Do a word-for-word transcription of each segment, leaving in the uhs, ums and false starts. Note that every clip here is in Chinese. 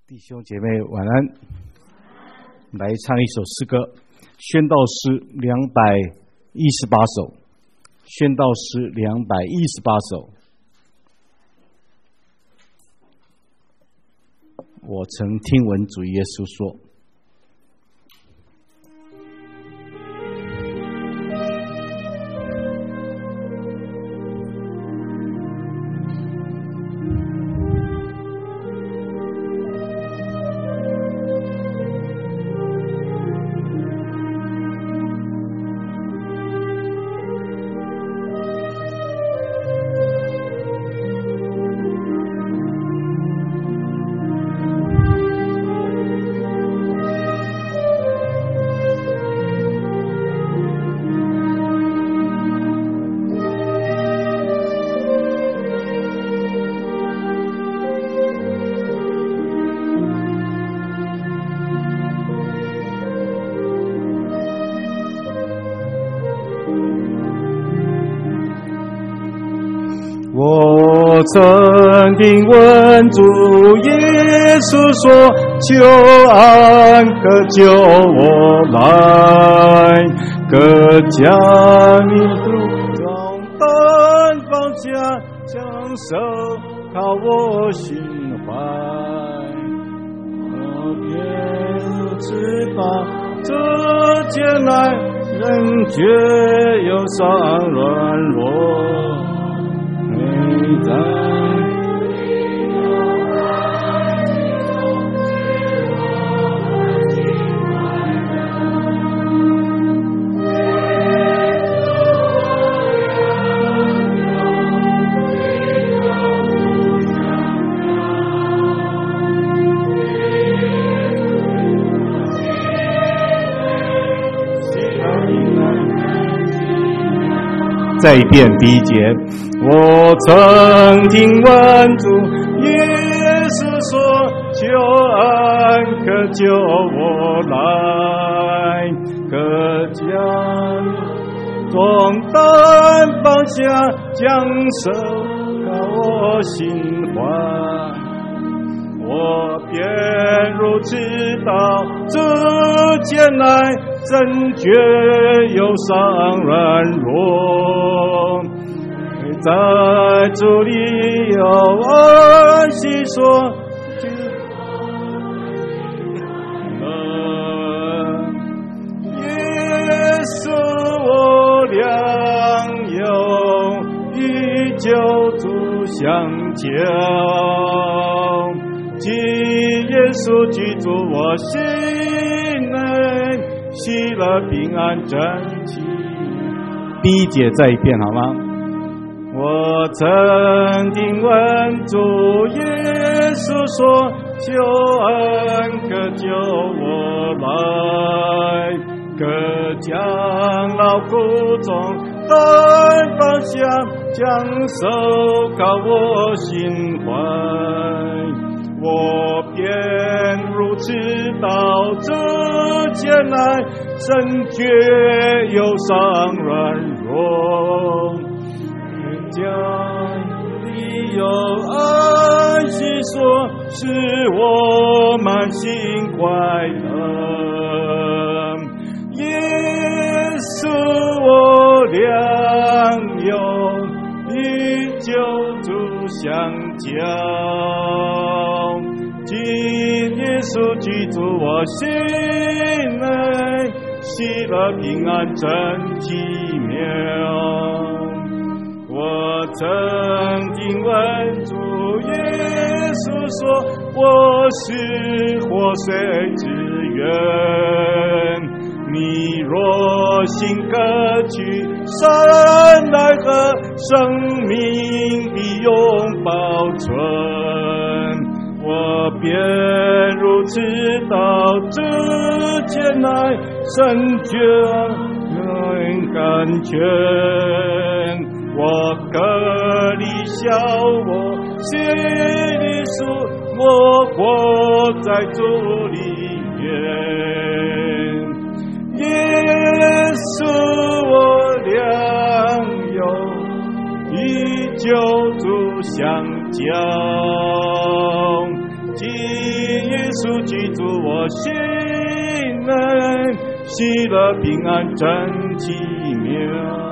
弟兄姐妹晚安，来唱一首诗歌，宣道诗两百一十八首，宣道诗两百一十八首。我曾听闻主耶稣说，我曾听闻主耶稣说，救恩可救我来，可将你路中担放下，将手靠我心怀。我便如此把这艰难，人却又伤软弱。你在再一遍第一节，我曾听闻主耶稣说，救恩可救我来，可将重担放下，将手靠我心怀。我便如知道这艰难，真觉忧伤软弱，在主里有安息说，耶稣我良友，与救主相交，即耶稣居住我心内，喜乐平安真气。第一节再一遍好吗？我曾听闻主耶稣说，救恩可救我来，可将劳苦重担放下，将手靠我心怀。我便如知道这艰难，真觉忧伤软弱，家里有安息所，使我满心快乐。耶稣我良友，与救主相交，今耶稣居住我心内，喜乐平安真奇妙。我曾听闻主耶稣说，我是活水之源，你若信可取，山来和生命必永保存。我便如知道这艰难，深觉很甘泉。我歌里笑，我心里诉，我活在主里面。耶稣我良友，与救主相交，今夜稣基督我心内，喜乐平安真奇妙。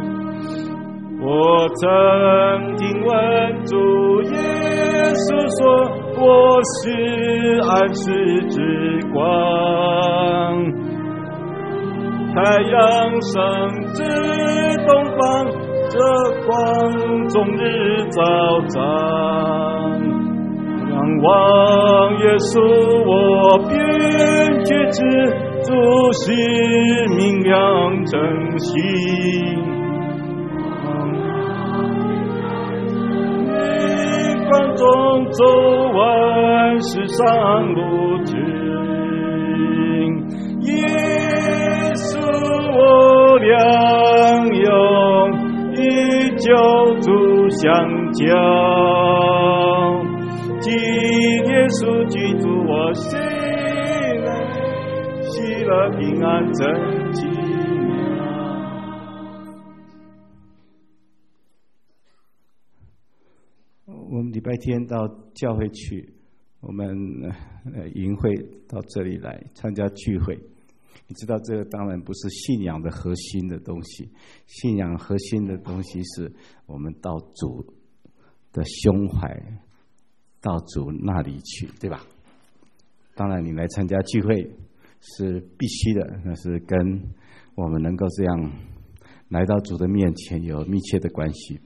我曾听闻主耶稣说，我是安息之光，太阳升至东方，这光终日照照。仰望耶稣，我便觉知主是明亮真心。光中走完世上路径，耶稣我良友，与救主相交。今耶稣基督我心内，喜乐平安真奇妙。我们礼拜天到教会去，我们呃营会到这里来参加聚会。你知道这个当然不是信仰的核心的东西，信仰核心的东西是我们到主的胸怀，到主那里去，对吧？当然你来参加聚会是必须的，那是跟我们能够这样来到主的面前有密切的关系。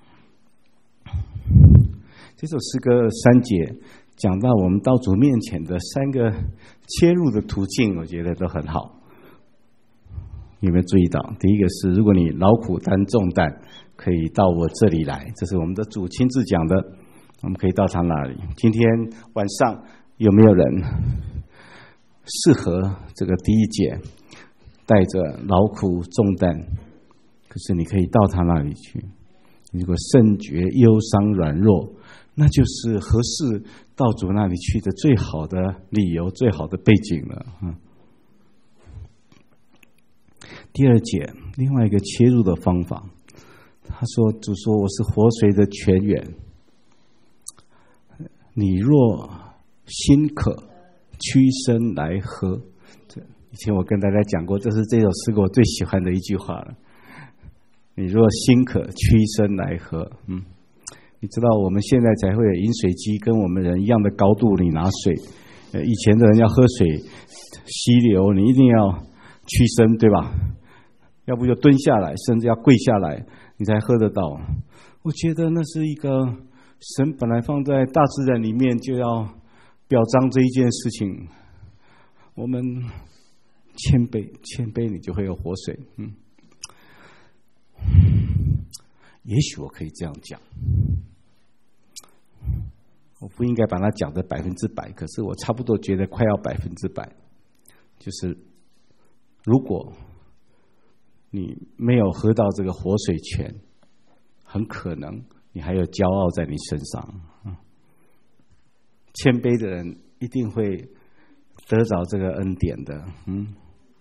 这首诗歌三节讲到我们到主面前的三个切入的途径，我觉得都很好。有没有注意到？第一个是，如果你劳苦担重担，可以到我这里来，这是我们的主亲自讲的，我们可以到他那里。今天晚上有没有人适合这个第一节，带着劳苦重担？可是你可以到他那里去。如果甚觉忧伤软弱，那就是合适到主那里去的最好的理由，最好的背景了。嗯。第二节，另外一个切入的方法，他说：“主说我是活水的泉源，你若心渴，屈身来喝。”这以前我跟大家讲过，这是这首诗歌我最喜欢的一句话了。你若心渴，屈身来喝。嗯。你知道我们现在才会有饮水机跟我们人一样的高度，你拿水，呃，以前的人要喝水溪流，你一定要屈身，对吧？要不就蹲下来，甚至要跪下来，你才喝得到。我觉得那是一个神本来放在大自然里面就要表彰这一件事情。我们谦卑，谦卑，你就会有活水。嗯，也许我可以这样讲。我不应该把它讲的百分之百，可是我差不多觉得快要百分之百。就是如果你没有喝到这个活水泉，很可能你还有骄傲在你身上。谦卑的人一定会得着这个恩典的。嗯，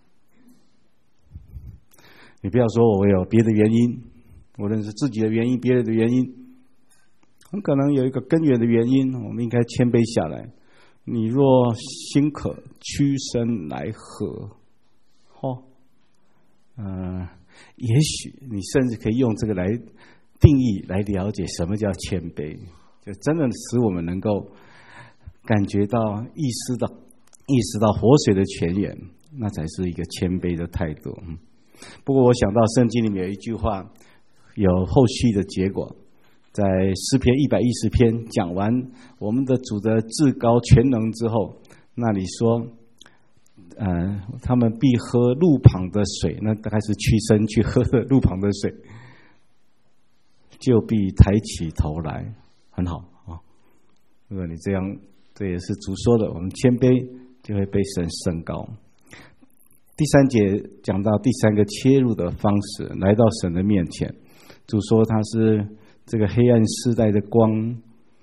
你不要说我有别的原因，无论是自己的原因、别人的原因。很可能有一个根源的原因，我们应该谦卑下来。你若心渴，屈身来喝。哦，呃，也许你甚至可以用这个来定义、来了解什么叫谦卑，就真的使我们能够感觉到、意识到、意识到活水的泉源，那才是一个谦卑的态度。不过，我想到圣经里面有一句话，有后续的结果。在诗篇一百一十篇讲完我们的主的至高全能之后，那里说，呃，他们必喝路旁的水，那大概是屈身去喝的路旁的水，就必抬起头来，很好啊。如果你这样，这也是主说的，我们谦卑就会被神升高。第三节讲到第三个切入的方式，来到神的面前，主说他是这个黑暗世代的光。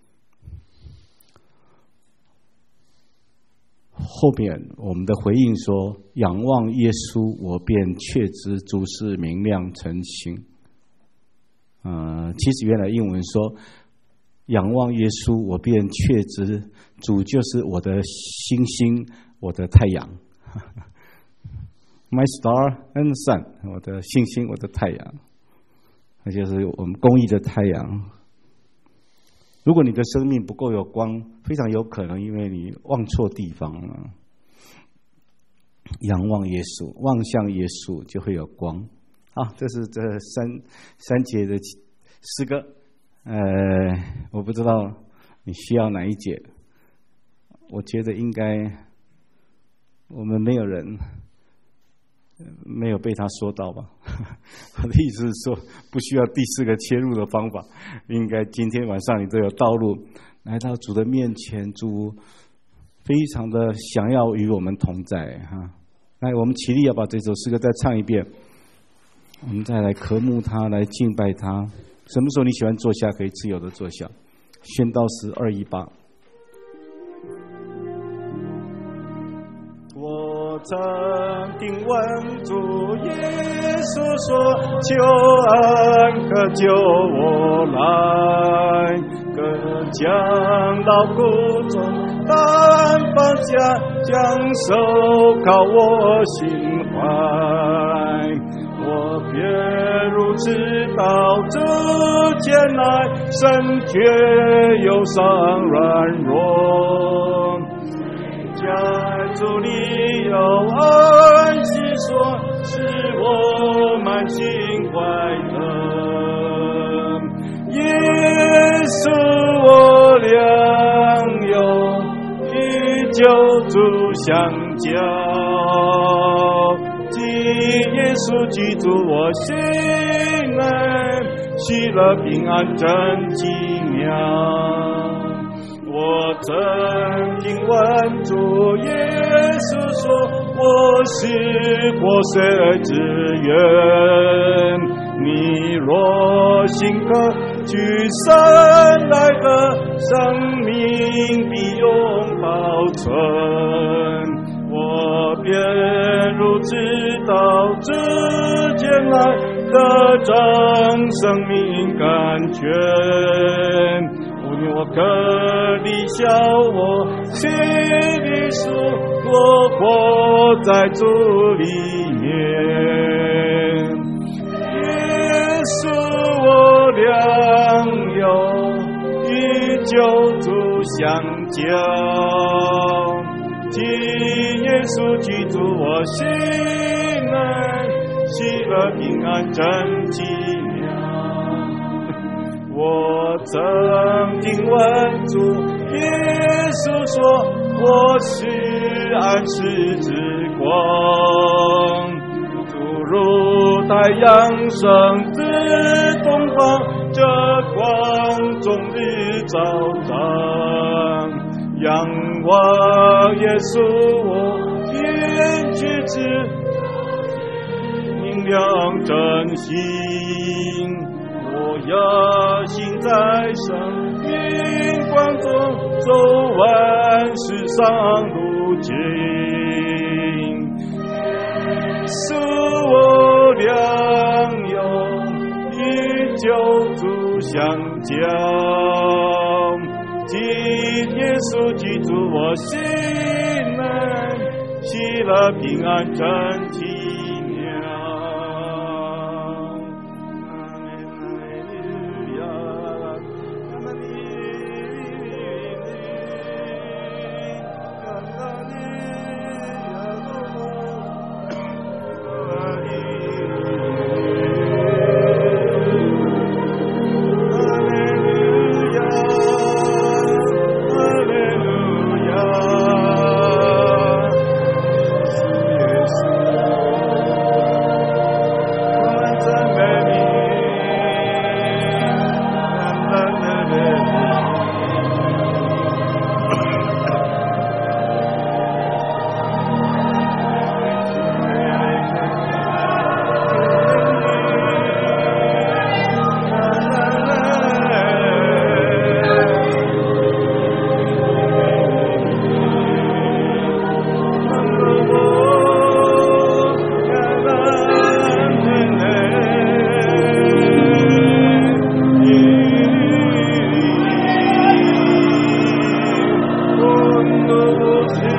后面我们的回应说，仰望耶稣，我便确知主是明亮晨星。呃，其实原来英文说仰望耶稣，我便确知主就是我的星星，我的太阳。My star and sun， 我的星星，我的太阳，那就是我们公义的太阳。如果你的生命不够有光，非常有可能因为你望错地方了。仰望耶稣，望向耶稣就会有光。好，这是这三三节的诗歌。呃，我不知道你需要哪一节。我觉得应该我们没有人没有被他说到吧。我的意思是说，不需要第四个切入的方法，应该今天晚上你都有道路来到主的面前，主非常的想要与我们同在哈。来，我们起立，要把这首诗歌再唱一遍，我们再来渴慕他，来敬拜他。什么时候你喜欢坐下，可以自由的坐下。宣道诗二一八。我曾听闻主耶稣说，求恩可救我来，可将劳苦重担放下，将手靠我心怀。我便如此到主前来，身却忧伤软弱，在主里有安息所，使我满心快乐。耶稣我良友，与救主相交，即耶稣居住我心内，喜乐平安真奇妙。我曾听闻主耶稣说，我是活水之源，你若信可居生来的生命必永保存。我便如知道之前来的真生命感觉，我可离笑我心里属，我活在主里面。耶稣我良友，与救主相交，即耶稣居住我心内，喜乐平安真奇妙。我曾听闻主耶稣说，我是安息之光，诸如太阳升至东方，这光终日照常。仰望耶稣我便觉知，明亮真心，我要行在生命光中，走完世上路径。是我良友，与救主相交，即耶稣居住我心内，喜乐平安真奇妙。 Yes, 不知